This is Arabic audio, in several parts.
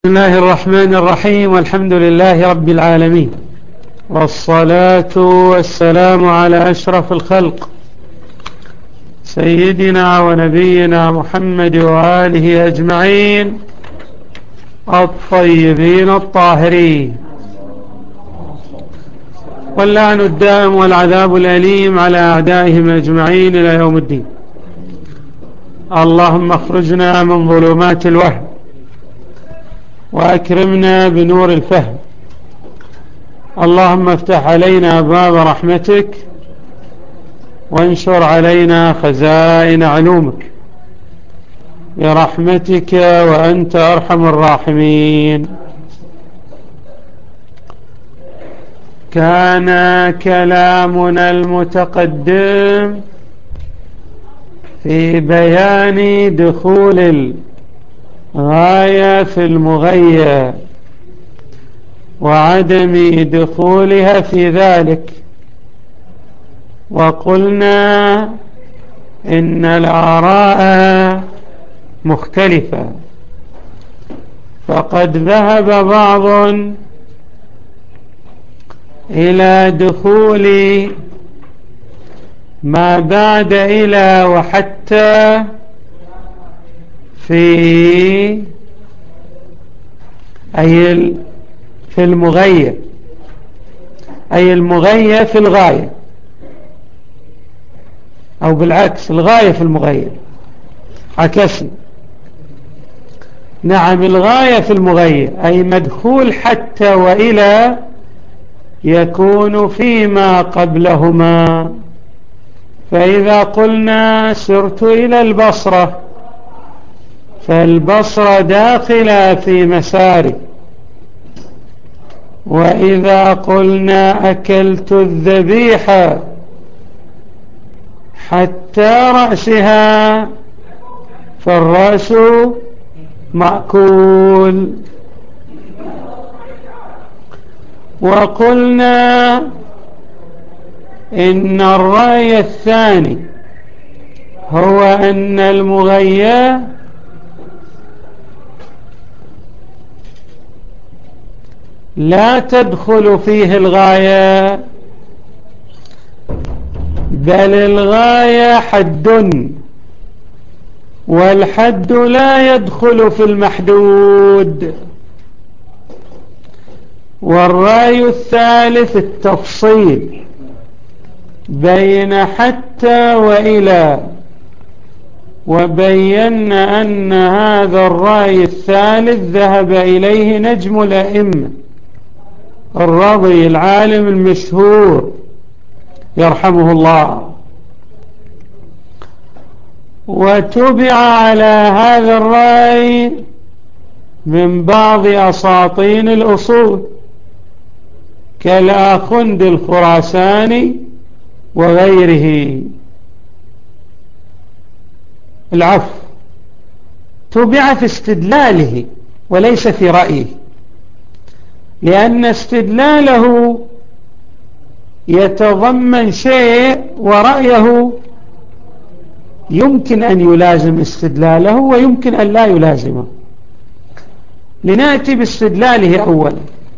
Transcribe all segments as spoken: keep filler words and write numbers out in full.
بسم الله الرحمن الرحيم، والحمد لله رب العالمين، والصلاة والسلام على أشرف الخلق سيدنا ونبينا محمد وآله أجمعين الطيبين الطاهرين، واللعن الدائم والعذاب الأليم على أعدائهم أجمعين إلى يوم الدين. اللهم اخرجنا من ظلمات الوهم وأكرمنا بنور الفهم. اللهم افتح علينا أبواب رحمتك وانشر علينا خزائن علومك برحمتك وأنت أرحم الراحمين. كان كلامنا المتقدم في بيان دخول الغاية في المغية وعدم دخولها في ذلك، وقلنا إن الآراء مختلفة، فقد ذهب بعض إلى دخول ما بعد إلى وحتى في أي في المغية، أي المغية في الغاية، أو بالعكس الغاية في المغية، عكسنا. نعم، الغاية في المغية أي مدخول حتى وإلى يكون فيما قبلهما. فإذا قلنا سرت إلى البصرة فالبصرة داخلة في مساري، وإذا قلنا أكلت الذبيحة حتى رأسها فالرأس مأكول. وقلنا إن الرأي الثاني هو أن المغيّة لا تدخل فيه الغاية، بل الغاية حد، والحد لا يدخل في المحدود. والرأي الثالث التفصيل بين حتى وإلى، وبينا أن هذا الرأي الثالث ذهب إليه نجم الأئمة الرضي العالم المشهور يرحمه الله، وتبع على هذا الرأي من بعض أساطين الأصول كالآخند الخراساني وغيره. العفو، تبع في استدلاله وليس في رأيه، لأن استدلاله يتضمن شيء ورأيه يمكن أن يلازم استدلاله ويمكن أن لا يلازمه. لنأتي باستدلاله أولا.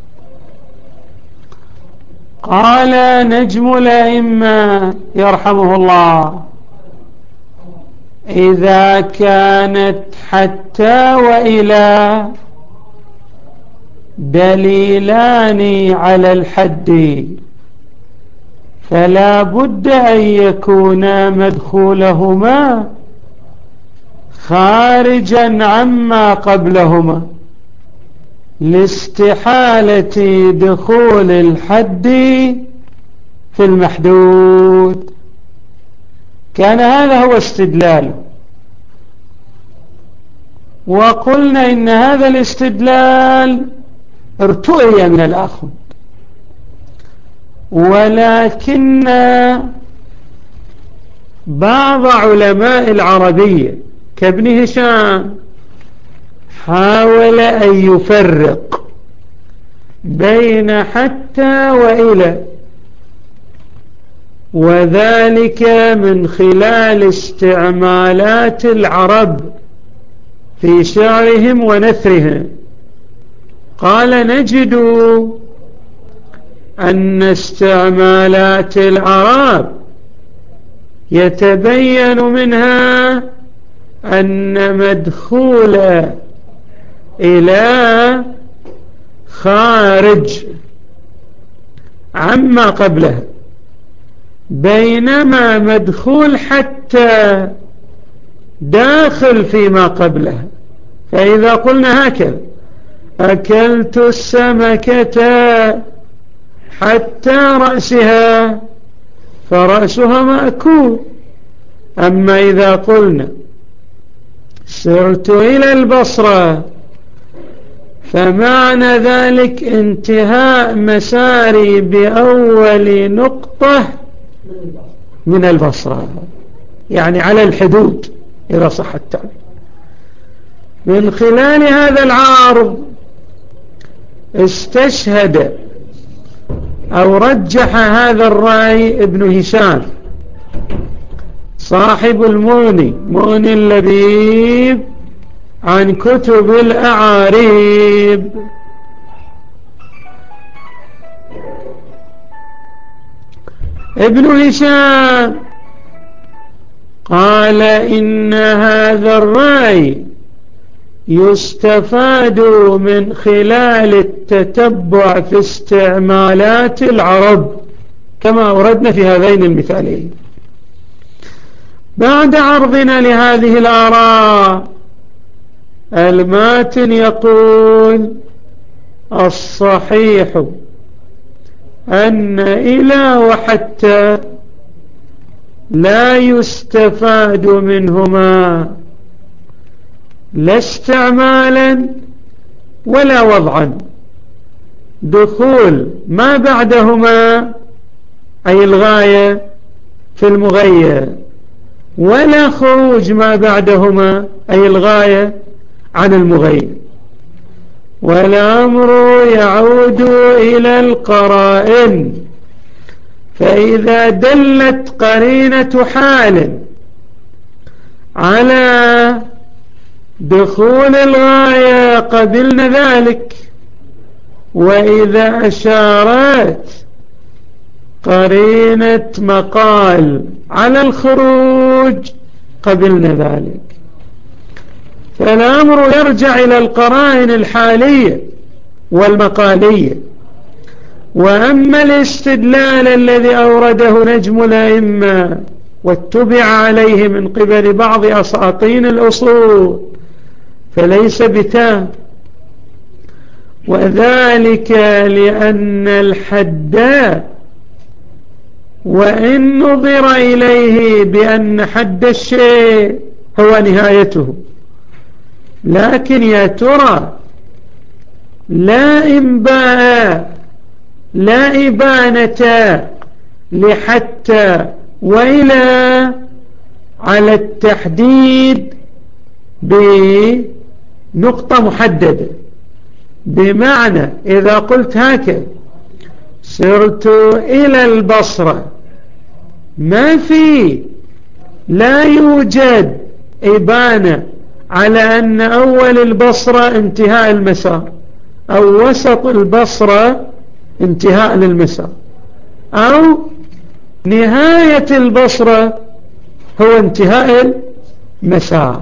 قال نجم الأئمة يرحمه الله: إذا كانت حتى وإلى دليلان على الحد فلا بد أن يكونا مدخولهما خارجا عما قبلهما لاستحالة دخول الحد في المحدود. كان هذا هو استدلاله، وقلنا إن هذا الاستدلال ارتؤي من الآخر، ولكن بعض علماء العربية كابن هشام حاول أن يفرق بين حتى وإلى، وذلك من خلال استعمالات العرب في شعرهم ونثرهم. قال نجد أن استعمالات العرب يتبين منها أن مدخول إلى خارج عما قبلها، بينما مدخول حتى داخل فيما قبلها. فإذا قلنا هكذا: أكلت السمكة حتى رأسها، فرأسها مأكول. أما إذا قلنا سرت إلى البصرة، فمعنى ذلك انتهاء مساري بأول نقطة من البصرة، يعني على الحدود إذا صح التعبير. من خلال هذا العارض استشهد أو رجح هذا الرأي ابن هشام صاحب المغني، مغني اللبيب عن كتب الأعاريب. ابن هشام قال إن هذا الرأي يستفاد من خلال التتبع في استعمالات العرب كما أوردنا في هذين المثالين. بعد عرضنا لهذه الآراء، الماتن يقول: الصحيح أن إلى وحتى لا يستفاد منهما لا استعمالا ولا وضعا، دخول ما بعدهما أي الغاية في المغير، ولا خروج ما بعدهما أي الغاية عن المغير. والأمر يعود إلى القرائن، فإذا دلت قرينة حال على دخول الغاية قبلنا ذلك، وإذا أشارت قرينة مقال على الخروج قبلنا ذلك. فالأمر يرجع إلى القرائن الحالية والمقالية. وأما الاستدلال الذي أورده نجم الأئمة واتبع عليه من قبل بعض أساطين الأصول فليس بتام، وذلك لأن الحد وإن نظر إليه بأن حد الشيء هو نهايته، لكن يا ترى لا إنباء لا إبانة لحتى وإلى على التحديد بنقطة محددة. بمعنى إذا قلت هكذا: سرت إلى البصرة، ما في لا يوجد إبانة على أن أول البصرة انتهاء المسار، أو وسط البصرة انتهاء للمسار، أو نهاية البصرة هو انتهاء المسار.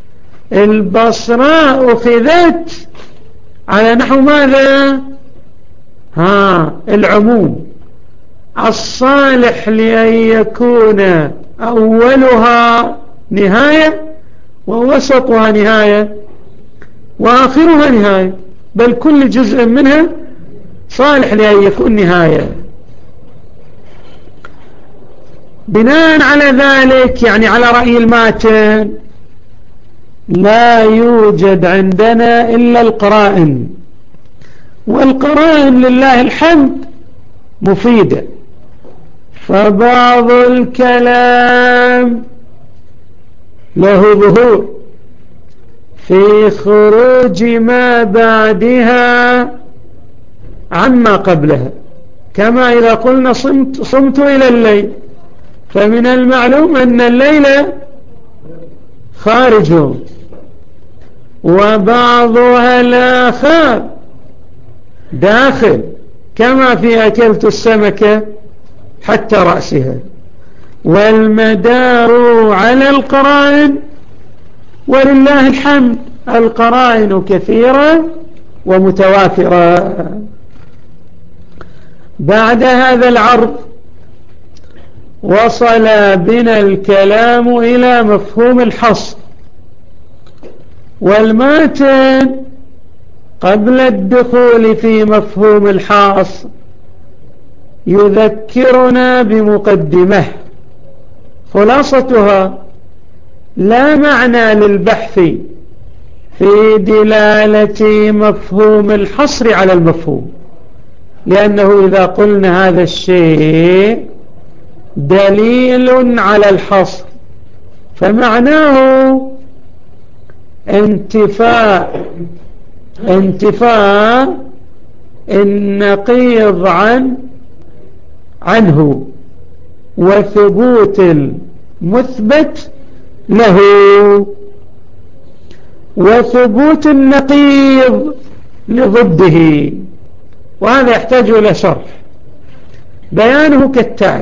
البصرة أخذت على نحو ماذا؟ ها العموم الصالح لأن يكون أولها نهاية ووسطها نهاية وآخرها نهاية، بل كل جزء منها صالح لأن يكون نهاية. بناء على ذلك، يعني على رأي الماتن، لا يوجد عندنا إلا القرائن، والقرائن لله الحمد مفيدة. فبعض الكلام له ظهور في خروج ما بعدها عما قبلها، كما إذا قلنا صمت, صمت إلى الليل، فمن المعلوم أن الليل خارج. وبعضها الآخر داخل، كما في أكلت السمكة حتى رأسها. والمدار على القرائن، ولله الحمد القرائن كثيرة ومتوافرة. بعد هذا العرض وصل بنا الكلام إلى مفهوم الحصر، والماتن قبل الدخول في مفهوم الحصر يذكرنا بمقدمة خلاصتها: لا معنى للبحث في دلالة مفهوم الحصر على المفهوم، لأنه إذا قلنا هذا الشيء دليل على الحصر فمعناه انتفاء انتفاء النقيض عن عنه وثبوت المثبت له، وثبوت النقيض لضده. وهذا يحتاج إلى شرح. بيانه كالتالي: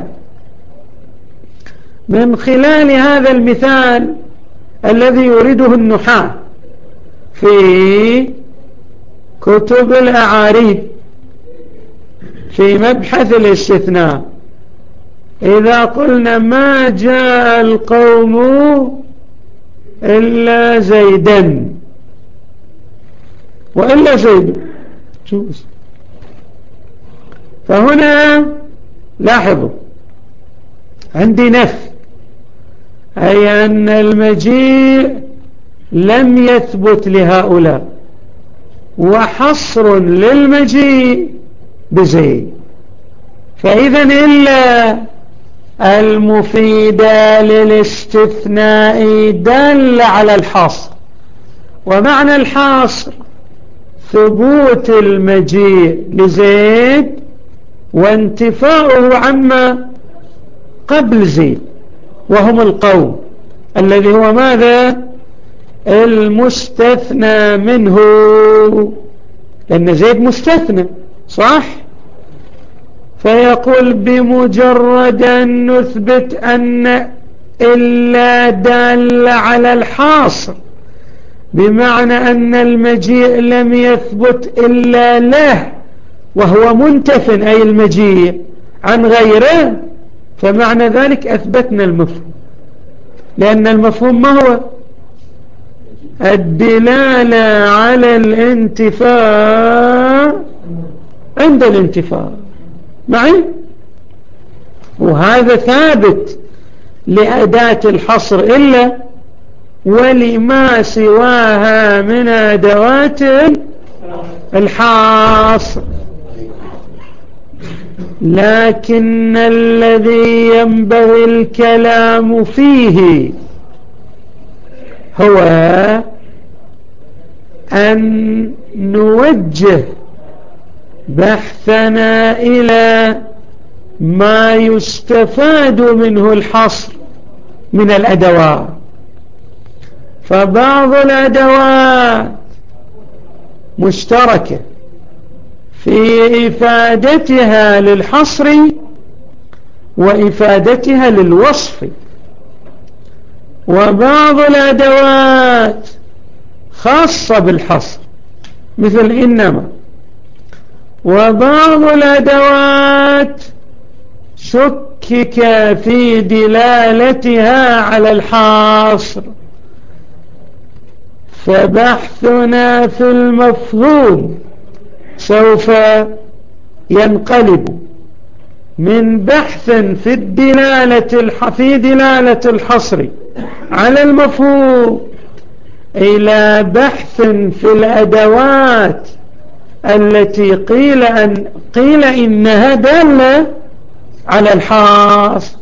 من خلال هذا المثال الذي يريده النحاة في كتب الأعاريب في مبحث الاستثناء، إذا قلنا ما جاء القوم إلا زيدا وإلا زيد، فهنا لاحظوا عندي نفي، أي أن المجيء لم يثبت لهؤلاء، وحصر للمجيء بزيد. فإذا إلا المفيدة للاستثناء دل على الحصر، ومعنى الحصر ثبوت المجيء لزيد وانتفاؤه عما قبل زيد، وهم القوم الذي هو ماذا؟ المستثنى منه، لأن زيد مستثنى صح؟ فيقول بمجرد أن نثبت أن إلا دال على الحاصر، بمعنى أن المجيء لم يثبت إلا له وهو منتف أي المجيء عن غيره، فمعنى ذلك أثبتنا المفهوم، لأن المفهوم ما هو؟ الدلالة على الانتفاء عند الانتفاء معي، وهذا ثابت لأداة الحصر إلا ولما سواها من أدوات الحصر. لكن الذي ينبغي الكلام فيه هو أن نوجه بحثنا إلى ما يستفاد منه الحصر من الأدوات. فبعض الأدوات مشتركة في إفادتها للحصر وإفادتها للوصف، وبعض الأدوات خاصة بالحصر مثل إنما، وبعض الأدوات شكك في دلالتها على الحصر. فبحثنا في المفهوم سوف ينقلب من بحث في الدلالة في دلالة الحصر على المفهوم إلى بحث في الأدوات التي قيل أن قيل إنها دالة على الحاصر.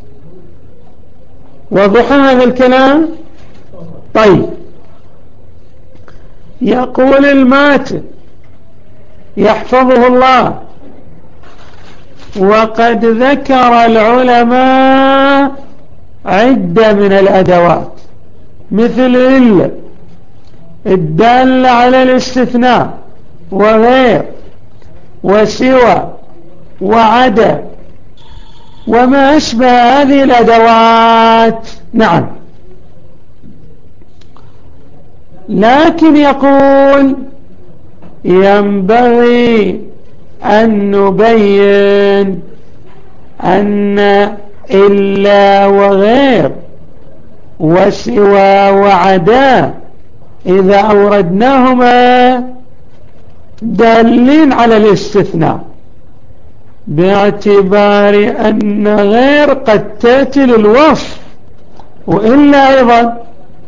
وضح هذا الكلام؟ طيب، يقول الماتن يحفظه الله: وقد ذكر العلماء عدة من الأدوات مثل إلا الدالة على الاستثناء وغير، وسوى وعدا وما أشبه هذه الأدوات. نعم. لكن يقول ينبغي أن نبين أن إلا وغير وسوى وعدا إذا أوردناهما دالين على الاستثناء، باعتبار أن غير قد تأتي للوصف، وإلا أيضا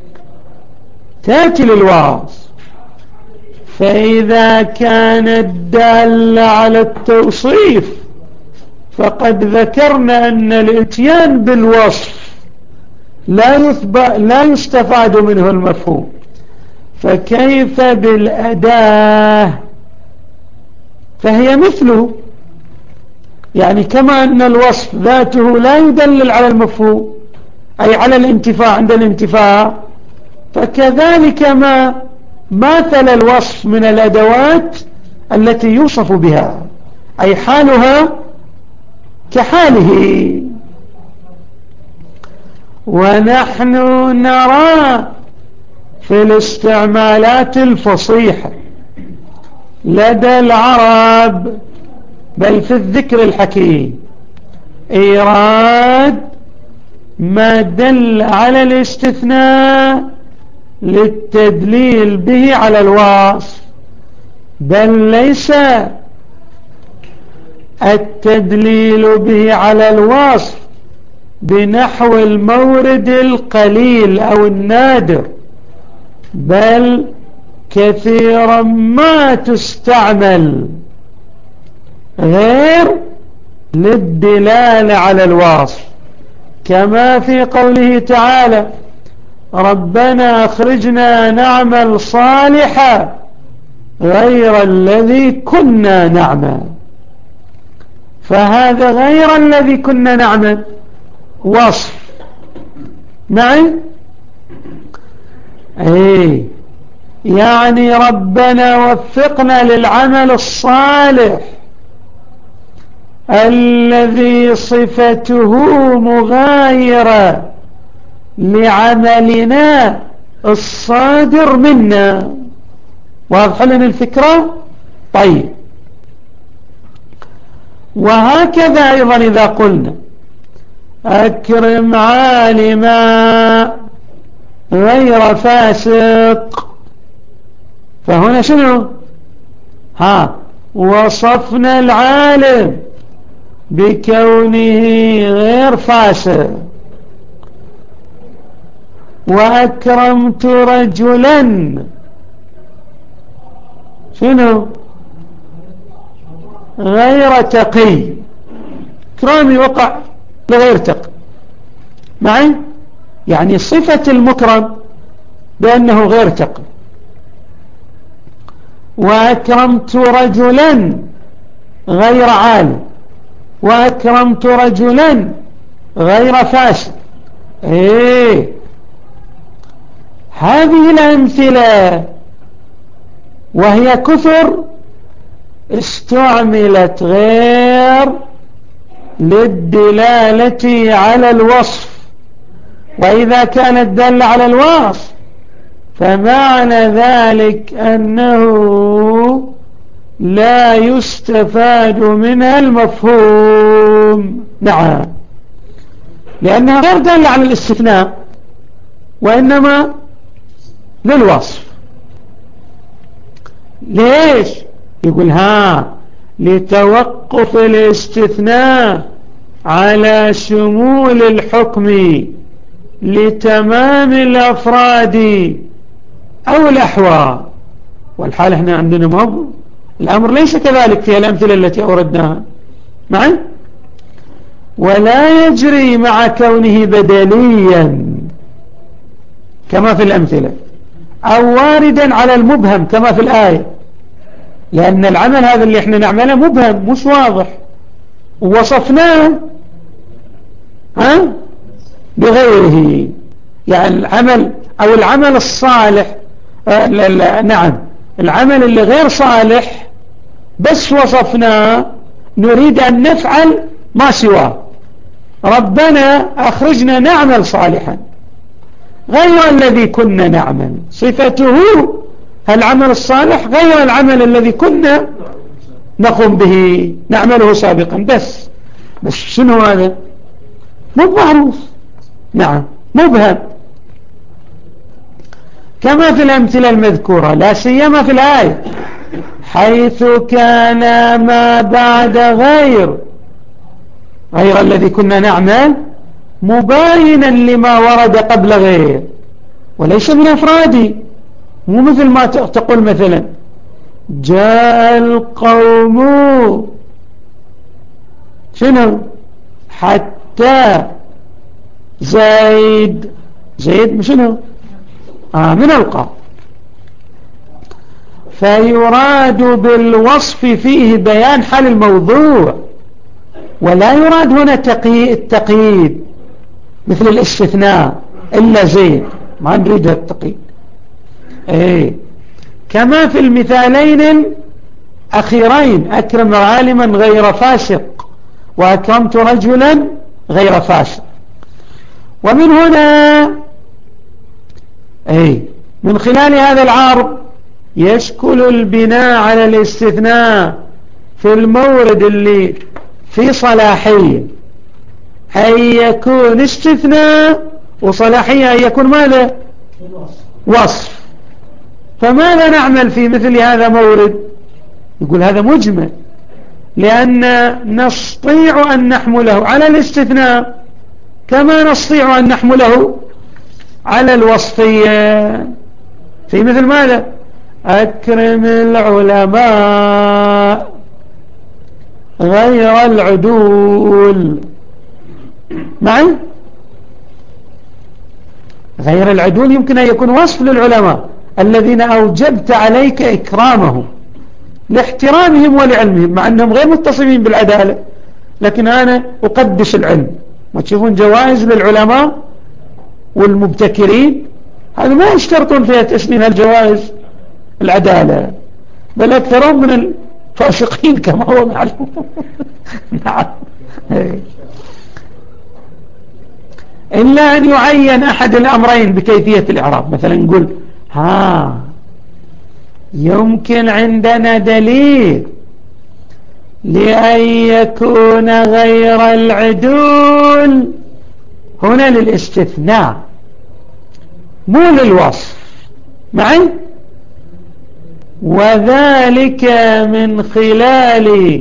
تأتي للوصف. فإذا كانت دالة على التوصيف فقد ذكرنا أن الاتيان بالوصف لا, لا يستفاد منه المفهوم، فكيف بالأداة؟ فهي مثله، يعني كما أن الوصف ذاته لا يدلل على المفهوم أي على الانتفاع عند الانتفاع، فكذلك ما مثل الوصف من الأدوات التي يوصف بها، أي حالها كحاله. ونحن نرى في الاستعمالات الفصيحة لدى العرب بل في الذكر الحكيم إيراد ما دل على الاستثناء للتدليل به على الوصف، بل ليس التدليل به على الوصف بنحو المورد القليل أو النادر، بل كثيرا ما تستعمل غير للدلالة على الوصف، كما في قوله تعالى ربنا أخرجنا نعمل صالحا غير الذي كنا نعمل. فهذا غير الذي كنا نعمل وصف معي، ايه يعني ربنا وفقنا للعمل الصالح الذي صفته مغايرة لعملنا الصادر منا. واضح لنا الفكرة؟ طيب. وهكذا أيضا إذا قلنا أكرم عالما غير فاسق، فهنا شنو؟ ها وصفنا العالم بكونه غير فاسق. وأكرمت رجلا شنو؟ غير تقي. كرامي وقع لغير تقي معي، يعني صفة المكرم بأنه غير تقي. وأكرمت رجلا غير عالم، وأكرمت رجلا غير فاسد. ايه هذه الأمثلة وهي كثر استعملت غير للدلالة على الوصف، وإذا كانت دالة على الوصف فمعنى ذلك أنه لا يستفاد منها المفهوم. نعم، لأنها غير دالة على الاستثناء وإنما للوصف. ليش؟ يقول ها لتوقف الاستثناء على شمول الحكم لتمام الأفراد أو الأحوال. والحال احنا عندنا مهب الأمر ليس كذلك في الأمثلة التي أوردناها معي. ولا يجري مع كونه بدليا كما في الأمثلة أو واردا على المبهم كما في الآية، لأن العمل هذا اللي احنا نعمله مبهم مش واضح، ووصفناه ها بغيره. يعني العمل أو العمل الصالح آه لا لا نعم العمل اللي غير صالح بس وصفنا نريد أن نفعل ما سواه. ربنا أخرجنا نعمل صالحا غير الذي كنا نعمل، صفته العمل الصالح غير العمل الذي كنا نقوم به نعمله سابقا. بس بس شنو هذا؟ مو معروف، نعم مبهم، كما في الأمثلة المذكورة لا سيما في الآية، حيث كان ما بعد غير غير الذي كنا نعمل مباينا لما ورد قبل غير وليس من أفرادي. مو مثل ما تقول مثلا جاء القوم شنو حتى زيد، زيد شنو آه من القوم، فيراد بالوصف فيه بيان حال الموضوع، ولا يراد هنا التقييد مثل الاستثناء إلا زيد، ما نريد التقييد. ايه كما في المثالين الأخيرين، أكرم عالما غير فاسق وأكرمت رجلا غير فاسق. ومن هنا ايه من خلال هذا العرض يشكل البناء على الاستثناء في المورد اللي في صلاحية أن يكون استثناء وصلاحية أن يكون ماذا؟ وصف. فماذا نعمل في مثل هذا مورد؟ يقول هذا مجمل، لأن نستطيع أن نحمله على الاستثناء كما نستطيع أن نحمله على الوصفية. في مثل ماذا؟ أكرم العلماء غير العدول. معي؟ غير العدول يمكن أن يكون وصف للعلماء الذين أوجبت عليك إكرامهم لاحترامهم ولعلمهم، مع أنهم غير متصفين بالعدالة، لكن أنا أقدس العلم. ما تشوفون جوائز للعلماء والمبتكرين، هذا ما يشترطون فيها تسمين الجوائز العدالة، بل أكثرهم من الفاسقين كما هو معلوم. نعم. إلا أن يعين أحد الأمرين بكيفية الإعراب. مثلا نقول ها يمكن عندنا دليل لأن يكون غير العدول هنا للاستثناء مو للوصف. معي؟ وذلك من خلال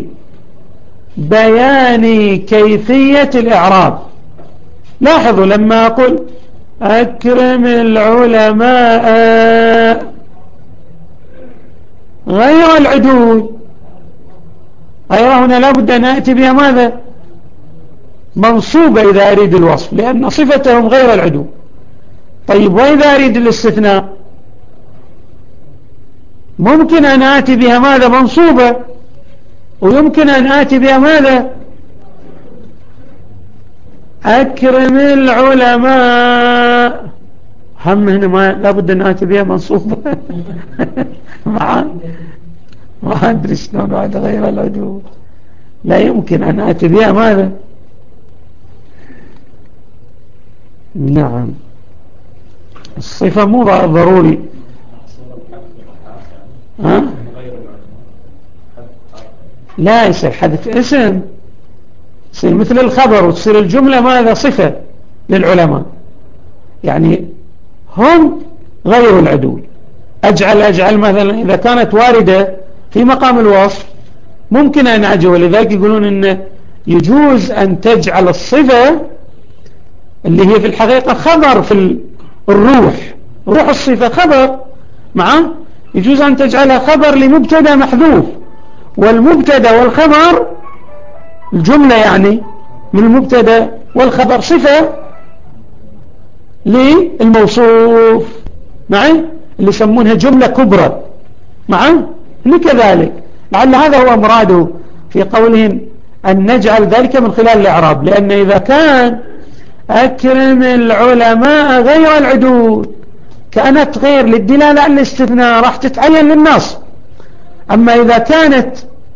بيان كيفية الإعراب. لاحظوا لما أقول أكرم العلماء غير العدول، غير هنا لابد أن أتي بها ماذا؟ منصوبة إذا أريد الوصف، لأن صفتهم غير العدول. طيب وإذا أريد الاستثناء ممكن أن آتي بها ماذا؟ منصوبة، ويمكن أن آتي بها ماذا؟ أكرم العلماء. هم هنا ما لابد أن آتي بها منصوبة. ما ما أدري شلون هذا غير العدول، لا يمكن أن آتي بها ماذا؟ نعم الصفة مو ضروري. ها؟ لا يصير حذف اسم، يصير مثل الخبر وتصير الجملة ماذا؟ صفة للعلماء، يعني هم غير العدول. أجعل أجعل مثلا إذا كانت واردة في مقام الوصف ممكن أن أجعل، ولذلك يقولون إن يجوز أن تجعل الصفة اللي هي في الحقيقة خبر في الروح، روح الصفة خبر، معه يجوز أن تجعلها خبر لمبتدا محذوف، والمبتدا والخبر الجملة يعني من المبتدا والخبر صفة للموصوف، معي اللي يسمونها جملة كبرى، معه كذلك. لعل هذا هو مراده في قولهم أن نجعل ذلك من خلال الإعراب، لأن إذا كان أكرم العلماء غير العدول كانت غير للدلالة على الاستثناء راح تتعين للنص. أما إذا كانت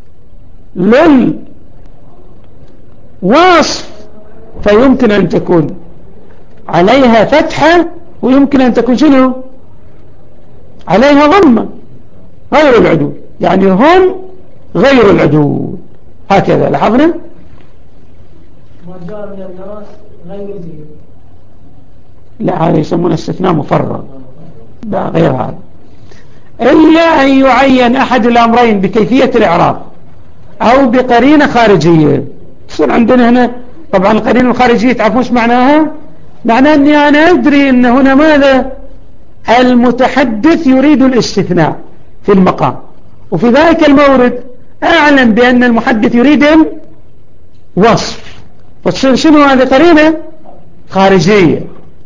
للوصف فيمكن أن تكون عليها فتحة ويمكن أن تكون شنو عليها ضمة غير العدول، يعني هم غير العدول. هكذا لاحظنا. ما جاء من الناس غير ذي، لا هذا يسمونه استثناء مفرغ، لا غير هذا، إلا أن يعين أحد الأمرين بكيفية الإعراب أو بقرينة خارجية. تصير عندنا هنا طبعا القرينة الخارجية تعرفون ايش معناها؟ معناه أني أنا أدري أن هنا ماذا المتحدث يريد الاستثناء في المقام، وفي ذلك المورد أعلم بأن المحدث يريد الوصف، فتصير شنو هذه قرينة خارجية.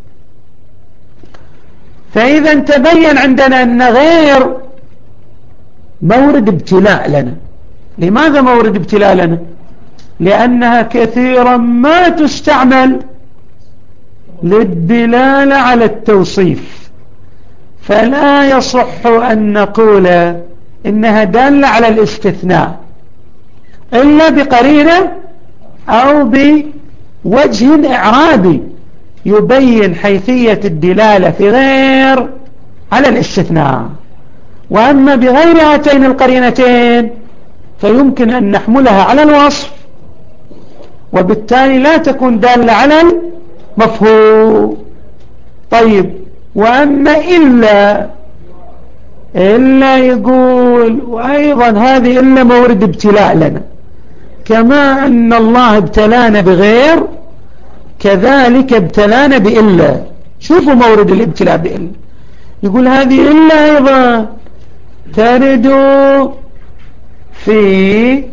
فإذا تبين عندنا أن غير مورد ابتلاء لنا. لماذا مورد ابتلاء لنا؟ لأنها كثيرا ما تستعمل للدلالة على التوصيف، فلا يصح أن نقول إنها دالة على الاستثناء إلا بقرينة أو بوجه إعرابي يبين حيثية الدلالة في غير على الاستثناء. وأما بغير هاتين القرينتين فيمكن أن نحملها على الوصف، وبالتالي لا تكون دالة على المفهوم. طيب، وأما إلا إلا يقول وأيضا هذه إلا مورد ابتلاء لنا، كما أن الله ابتلانا بغير كذلك ابتلانا بإلا. شوفوا مورد الابتلاء بإلا، يقول هذه إلا أيضا ترد في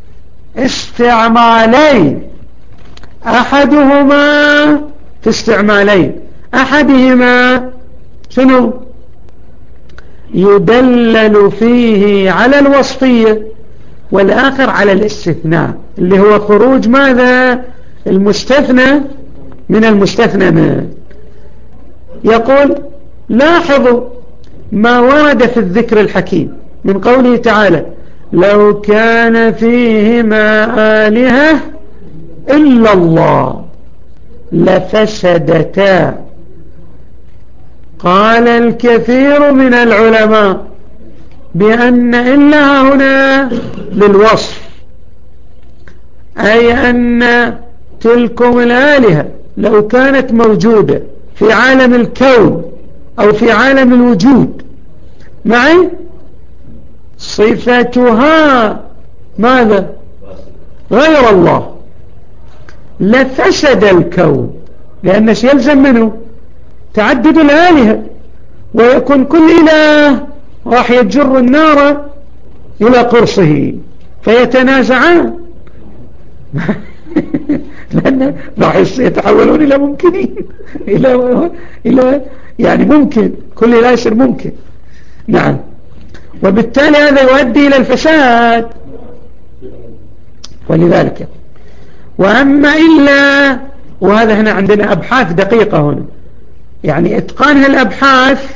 استعمالين، أحدهما في استعمالين أحدهما شنو يدلل فيه على الوصفية، والآخر على الاستثناء اللي هو خروج ماذا المستثنى من المستثنى منه. يقول لاحظوا ما ورد في الذكر الحكيم من قوله تعالى لو كان فيهما آلهة إلا الله لفسدتا. قال الكثير من العلماء بأن إلا هنا للوصف، أي أن تلكم الآلهة لو كانت موجودة في عالم الكون أو في عالم الوجود معي صفتها ماذا غير الله لفسد الكون، لأن يلزم منه تعدد الآلهة، ويكون كل إله راح يجر النار إلى قرصه فيتنازعان لأن راح يتحولون إلى ممكنين إلى إلى يعني ممكن كل إله يصير ممكن. نعم، وبالتالي هذا يؤدي إلى الفساد. ولذلك وأما إلا، وهذا هنا عندنا أبحاث دقيقة هنا، يعني إتقان هالأبحاث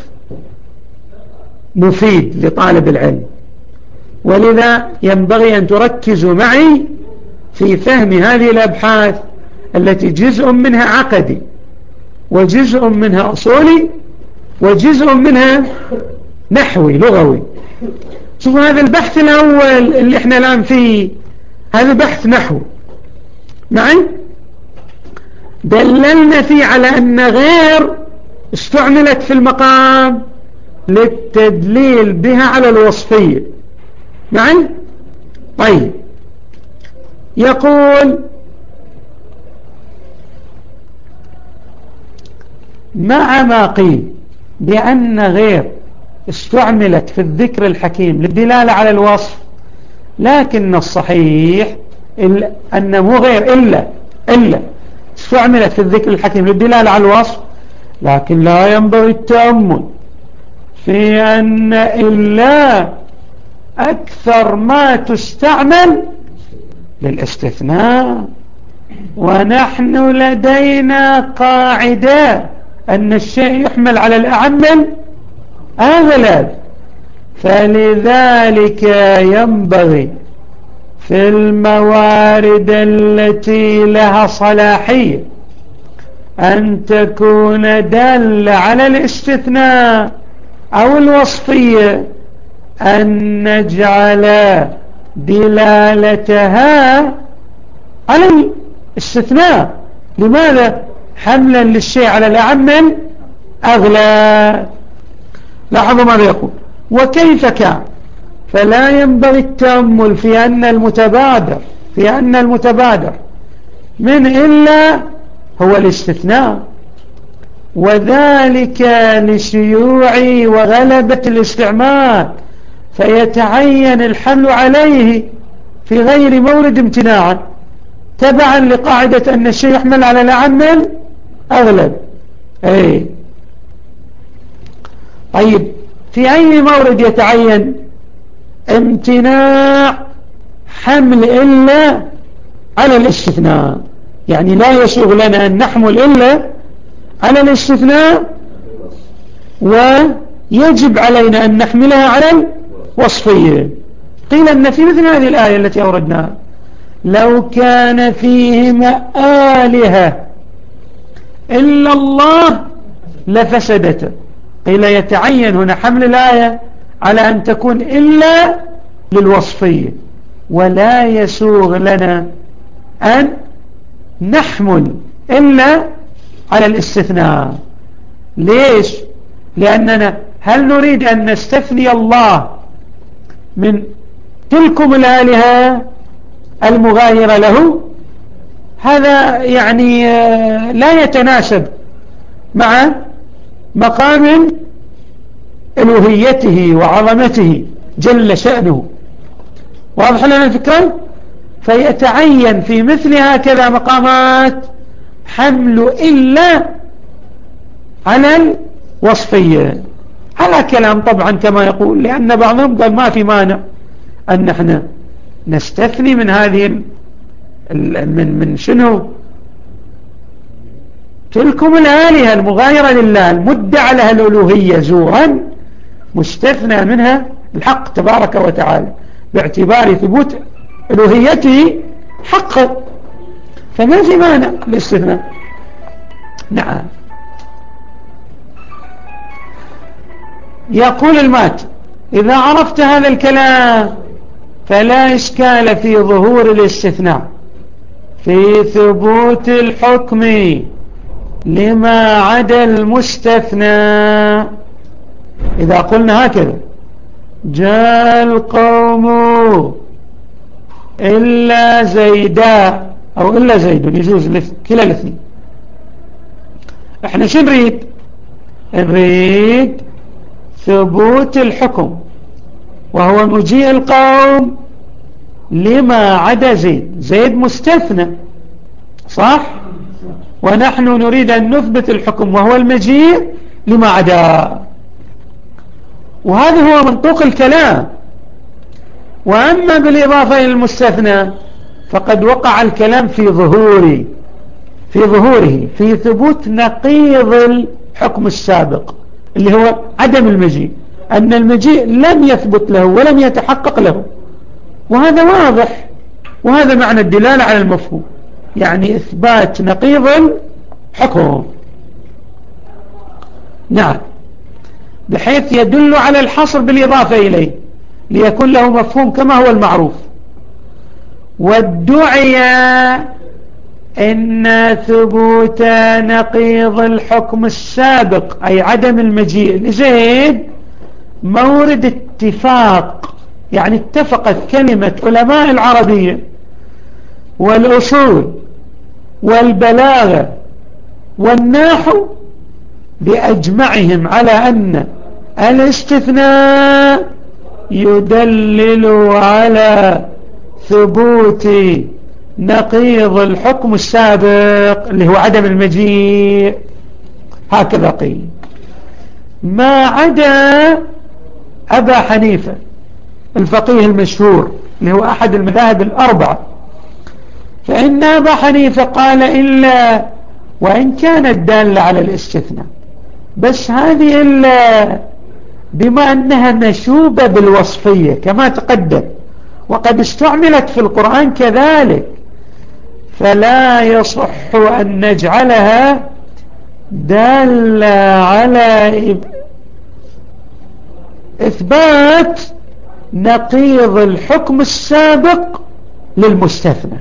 مفيد لطالب العلم، ولذا ينبغي أن تركزوا معي في فهم هذه الأبحاث التي جزء منها عقدي وجزء منها أصولي وجزء منها نحوي لغوي. شوفوا هذا البحث الأول اللي احنا الآن فيه، هذا بحث نحو معي، دللنا فيه على أن غير استعملت في المقام للتدليل بها على الوصفية معي. طيب، يقول مع ما قيل بأن غير استعملت في الذكر الحكيم للدلالة على الوصف، لكن الصحيح أن مو غير إلا إلا استعملت في الذكر الحكيم للدلالة على الوصف، لكن لا ينبغي التأمل في أن إلا أكثر ما تستعمل للاستثناء، ونحن لدينا قاعدة أن الشيء يحمل على الأعم أغلب، فلذلك ينبغي في الموارد التي لها صلاحية أن تكون دالة على الاستثناء أو الوصفية أن نجعل دلالتها على الاستثناء. لماذا؟ حملا للشيء على الأعم أغلى. لاحظوا ماذا يقول: وكيف كان. فلا ينبغي التأمل في أن المتبادر في أن المتبادر من إلا هو الاستثناء، وذلك لشيوع وغلبة الاستعمال، فيتعين الحمل عليه في غير مورد امتناعا، تبعا لقاعدة أن الشيء يحمل على الأعم أغلب. أي طيب، في أي مورد يتعين امتناع حمل إلا على الاستثناء؟ يعني لا يسوغ لنا أن نحمل إلا على الاستثناء، ويجب علينا أن نحملها على الوصفية. قيل أن في مثل هذه الآية التي أوردناها: لو كان فيهما آلهة إلا الله لفسدتا. قيل يتعين هنا حمل الآية على أن تكون إلا للوصفية، ولا يسوغ لنا أن نحمل إلا على الاستثناء. ليش؟ لأننا هل نريد أن نستثني الله من تلكم الآلهة المغايرة له؟ هذا يعني لا يتناسب مع مقام ألوهيته وعظمته جل شأنه. واضح لنا الفكرة؟ فيتعين في مثل هكذا مقامات حمل إلا على الوصفية، على كلام طبعا كما يقول، لأن بعضهم قال ما في مانع أن نحن نستثني من هذه من من شنو تلكم الآلهة المغايرة لله المدعى لها الألوهية زورا، مستثنى منها الحق تبارك وتعالى باعتبار ثبوت ألوهيته حقا، فما في مانع الاستثناء. نعم. يقول المات: إذا عرفت هذا الكلام فلا إشكال في ظهور الاستثناء في ثبوت الحكم لما عدا المستثنى. إذا قلنا هكذا: جاء القوم إلا زيدا أو إلا زيد، يجوز كلا الاثنين. احنا شو نريد؟ نريد ثبوت الحكم، وهو مجيء القوم لما عدا زيد. زيد مستثنى صح؟ ونحن نريد أن نثبت الحكم وهو المجيء لما عدا، وهذا هو منطوق الكلام. وأما بالإضافة إلى المستثنى فقد وقع الكلام في ظهوره في ظهوره في ثبوت نقيض الحكم السابق اللي هو عدم المجيء، أن المجيء لم يثبت له ولم يتحقق له، وهذا واضح، وهذا معنى الدلالة على المفهوم، يعني إثبات نقيض الحكم. نعم، بحيث يدل على الحصر بالإضافة إليه ليكون له مفهوم كما هو المعروف. والدعي إن ثبوت نقيض الحكم السابق أي عدم المجيء لزيد مورد اتفاق، يعني اتفقت كلمة علماء العربية والأصول والبلاغة والنحو بأجمعهم على أن الاستثناء يدلل على ثبوت نقيض الحكم السابق اللي هو عدم المجيء. هكذا قيل. ما عدا أبا حنيفة الفقيه المشهور اللي هو أحد المذاهب الأربعة، فإن أبا حنيفة قال إلا وإن كانت دالة على الاستثناء، بس هذه إلا بما أنها مشوبة بالوصفية كما تقدم، وقد استعملت في القرآن كذلك، فلا يصح أن نجعلها دالة على إثبات نقيض الحكم السابق للمستثنى،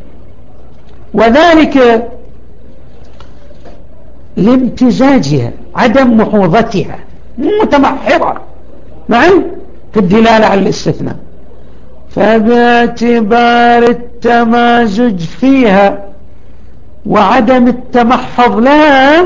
وذلك لامتزاجها، عدم محوظتها، متمحرة معي في الدلالة على الاستثناء. فباعتبار التمازج فيها وعدم التمحض لها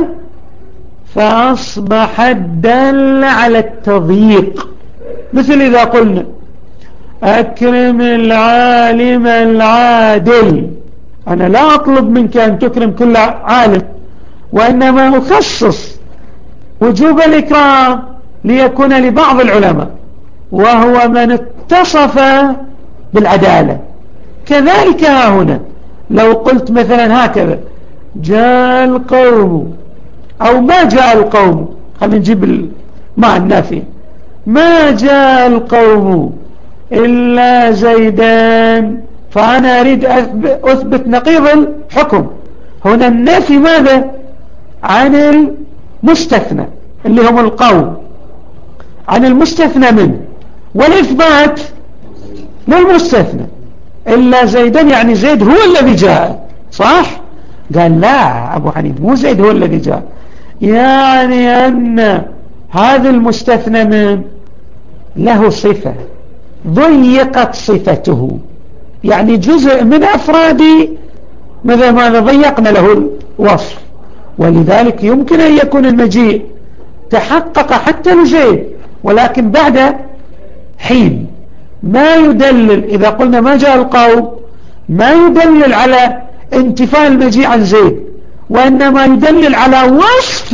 فأصبح الدل على التضييق، مثل إذا قلنا أكرم العالم العادل، أنا لا أطلب منك أن تكرم كل عالم، وإنما أخصص وجوب الإكرام ليكون لبعض العلماء وهو من اتصف بالعدالة. كذلك ها هنا لو قلت مثلا هكذا جاء القوم أو ما جاء القوم، خلينا نجيب مع النافي، ما جاء القوم إلا زيدان، فأنا أريد أثبت نقيض الحكم. هنا النفي ماذا؟ عن المستثنى اللي هم القوم، عن المستثنى منه، والإثبات للمستثنى إلا زيدان، يعني زيد هو الذي جاء، صح؟ قال لا أبو حنيفة مو زيد هو الذي جاء، يعني أن هذا المستثنى من له صفة ضيقت صفته، يعني جزء من أفراد ماذا ماذا ضيقنا له الوصف، ولذلك يمكن أن يكون المجيء تحقق حتى لزيد، ولكن بعد حين ما يدلل. إذا قلنا ما جاء القوم ما يدلل على انتفاء المجيء عن زيد، وإنما يدلل على وصف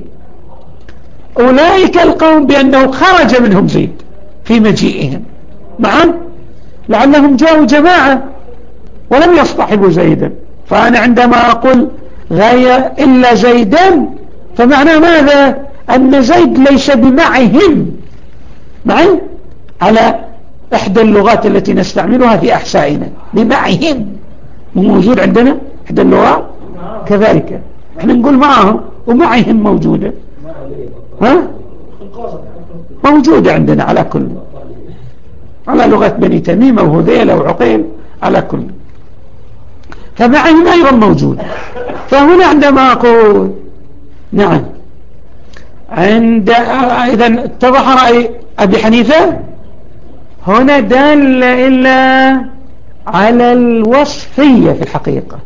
أولئك القوم بأنه خرج منهم زيد في مجيئهم معا، لأنهم جاءوا جماعة ولم يصطحبوا زيدا. فأنا عندما أقول غير إلا زيدا فمعنى ماذا؟ أن زيد ليس بمعهم معي على إحدى اللغات التي نستعملها في أحسائنا، بمعهم موجود عندنا إحدى اللغات كذلك، احنا نقول معهم ومعهم موجودة، ها موجودة عندنا على كل، على لغة بني تميم أو هذيل أو عقيل على كل، فمعهم أيضا موجود. فهنا عندما أقول نعم عند إذن اتضح رأي أبي حنيفة هنا دل إلا على الوصفية في الحقيقة،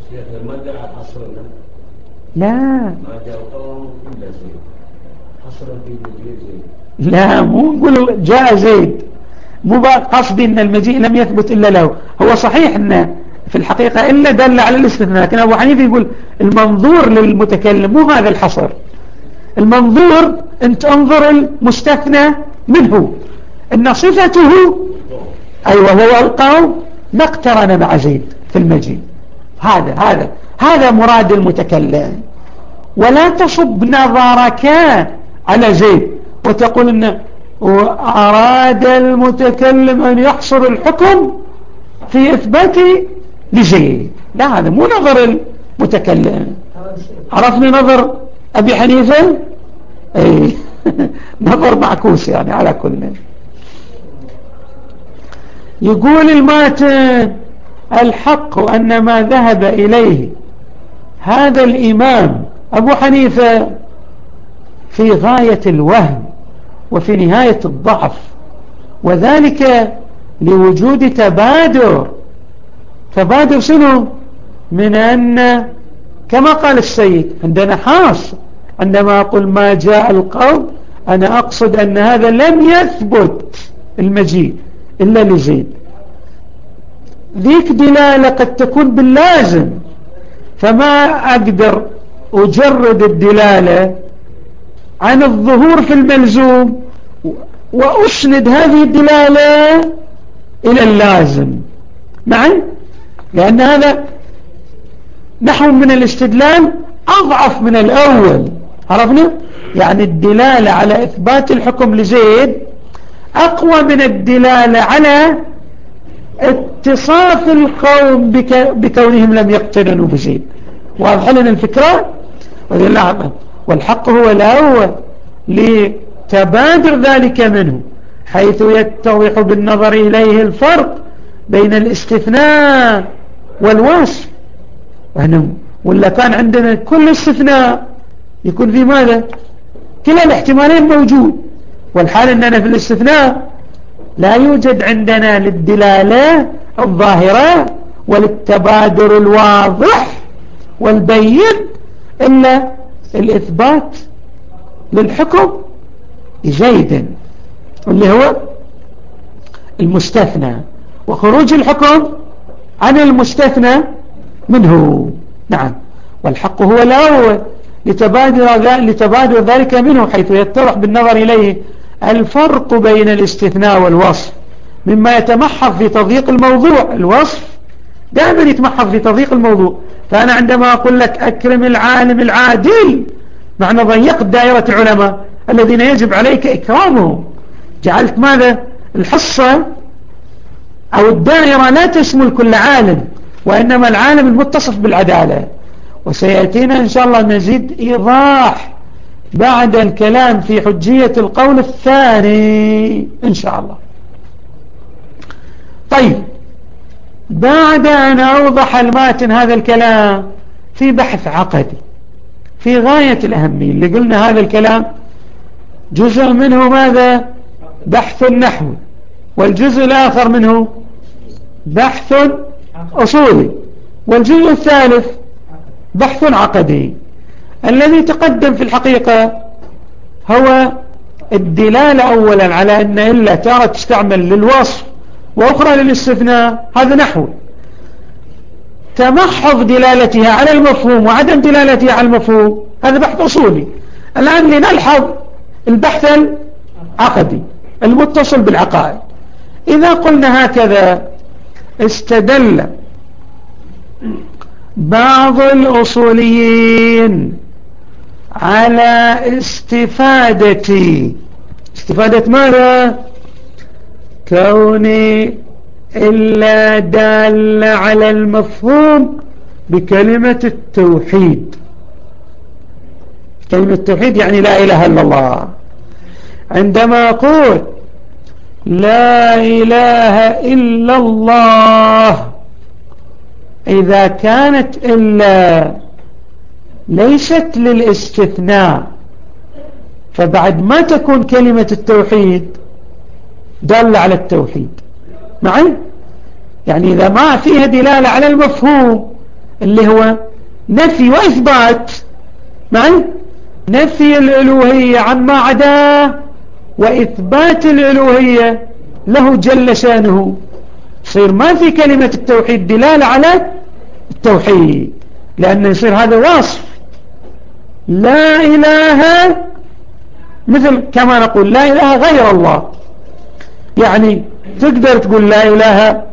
لا لا مو نقول جاء زيد، مو قصدي ان المجيء لم يثبت الا له، هو صحيح ان في الحقيقة الا دل على الاستثناء، لكن ابو حنيفة يقول المنظور للمتكلم مو هذا الحصر، المنظور انت انظر المستثنى منه ان صفته ايوه هو القوم ما اقترن مع زيد في المجيء، هذا هذا هذا مراد المتكلم. ولا تصب نظرك على زيد وتقول ان أراد المتكلم أن يحصر الحكم في إثباته لزيد، لا هذا مو نظر المتكلم. عرفني نظر أبي حنيفة ايه نظر معكوس يعني. على كل يقول الماتن الحق أن ما ذهب إليه هذا الإمام أبو حنيفة في غاية الوهم وفي نهاية الضعف، وذلك لوجود تبادر. تبادر شنو؟ من أن كما قال السيد عندنا حاص، عندما أقول ما جاء القوم أنا أقصد أن هذا لم يثبت المجيء إلا لزيد، ذيك دلالة قد تكون باللازم، فما أقدر أجرد الدلالة عن الظهور في الملزوم وأسند هذه الدلالة إلى اللازم معا، لأن هذا نحو من الاستدلال أضعف من الأول. عرفنا؟ يعني الدلالة على إثبات الحكم لزيد أقوى من الدلالة على اتصاف القوم بك بكونهم لم يقترنوا بشيء. واضح لنا الفكرة؟ والحق هو الأول لتبادر ذلك منه، حيث يتضح بالنظر إليه الفرق بين الاستثناء والوصف. ولا كان عندنا كل استثناء يكون في ماذا؟ كلا الاحتمالين موجود، والحال أننا في الاستثناء لا يوجد عندنا للدلالة الظاهرة وللتبادر الواضح والبين إلا الإثبات للحكم جيدا اللي هو المستثنى، وخروج الحكم عن المستثنى منه. نعم، والحق هو الأول لتبادر, لتبادر ذلك منه، حيث يتضح بالنظر إليه الفرق بين الاستثناء والوصف، مما يتمحض في تضييق الموضوع. الوصف دائما يتمحض في تضييق الموضوع. فأنا عندما أقول لك أكرم العالم العادل، معنى ضيقت دائرة العلماء الذين يجب عليك إكرامهم، جعلت ماذا؟ الحصة أو الدائرة لا تشمل كل عالم، وإنما العالم المتصف بالعدالة. وسيأتينا إن شاء الله مزيد إيضاح بعد الكلام في حجية القول الثاني إن شاء الله. طيب، بعد أن أوضح الماتن هذا الكلام في بحث عقدي في غاية الأهمية، اللي قلنا هذا الكلام جزء منه ماذا؟ بحث النحو، والجزء الآخر منه بحث أصولي، والجزء الثالث بحث عقدي. الذي تقدم في الحقيقة هو الدلالة أولا على أن إلا تارة تستعمل للوصف وأخرى للاستثناء، هذا نحو. تمحض دلالتها على المفهوم وعدم دلالتها على المفهوم، هذا بحث أصولي. الآن لنلحظ البحث العقدي المتصل بالعقائد. إذا قلنا هكذا: استدل بعض الأصوليين على استفادة استفادة ماذا؟ كون إلا دال على المفهوم بكلمة التوحيد. كلمة التوحيد يعني لا إله إلا الله. عندما أقول لا إله إلا الله، إذا كانت إلا ليست للاستثناء، فبعد ما تكون كلمة التوحيد دالة على التوحيد معي؟ يعني إذا ما فيها دلالة على المفهوم اللي هو نفي وإثبات معي، نفي الألوهية عما عداه وإثبات الألوهية له جل شانه، يصير ما في كلمة التوحيد دلالة على التوحيد، لأنه يصير هذا وصف. لا إله، مثل كما نقول لا إله غير الله، يعني تقدر تقول لا إله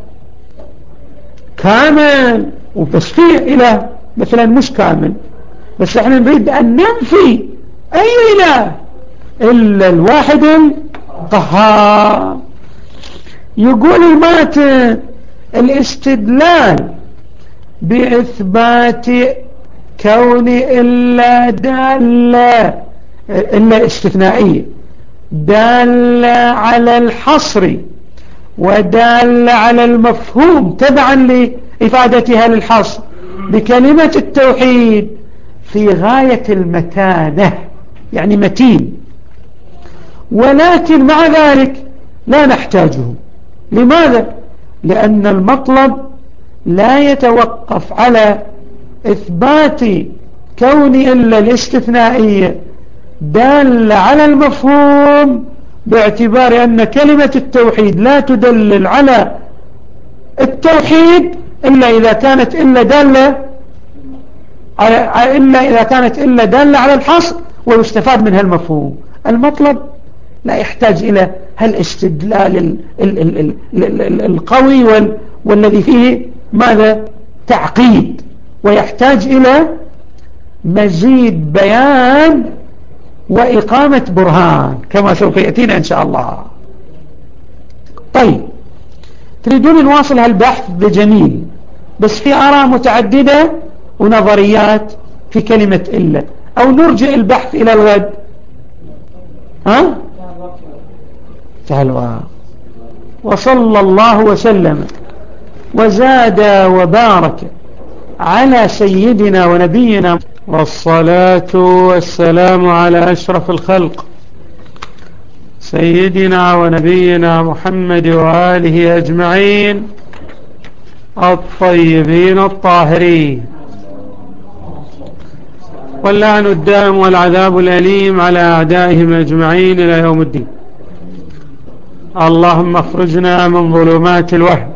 كامل وبس فيه إله مثلا مش كامل، بس احنا نريد أن ننفي أي إله إلا الواحد القهار. يقول الماتن: الاستدلال بإثبات كون إلا دالة إلا استثنائية دالة على الحصر ودالة على المفهوم تبعا لإفادتها للحصر بكلمة التوحيد في غاية المتانة، يعني متين، ولكن مع ذلك لا نحتاجه. لماذا؟ لأن المطلب لا يتوقف على إثبات كون إلا الاستثنائية دال على المفهوم، باعتبار أن كلمة التوحيد لا تدلل على التوحيد إلا إذا كانت إلا دالة إلا إذا كانت إلا دالة على الحصر ويستفاد منها المفهوم. المطلب لا يحتاج إلى هالاستدلال القوي والذي فيه ماذا؟ تعقيد، ويحتاج إلى مزيد بيان وإقامة برهان كما سوف يأتينا إن شاء الله. طيب، تريدون نواصل هالبحث بجميل، بس في آراء متعددة ونظريات في كلمة إلا، أو نرجع البحث إلى الغد. ها؟ تعالوا. وصلى الله وسلم وزاد وبارك على سيدنا ونبينا، والصلاة والسلام على أشرف الخلق سيدنا ونبينا محمد وآله أجمعين الطيبين الطاهرين، واللعن الدائم والعذاب الأليم على أعدائهم أجمعين إلى يوم الدين. اللهم اخرجنا من ظلمات الوهم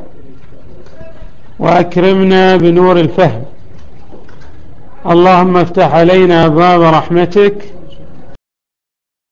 وأكرمنا بنور الفهم، اللهم افتح علينا باب رحمتك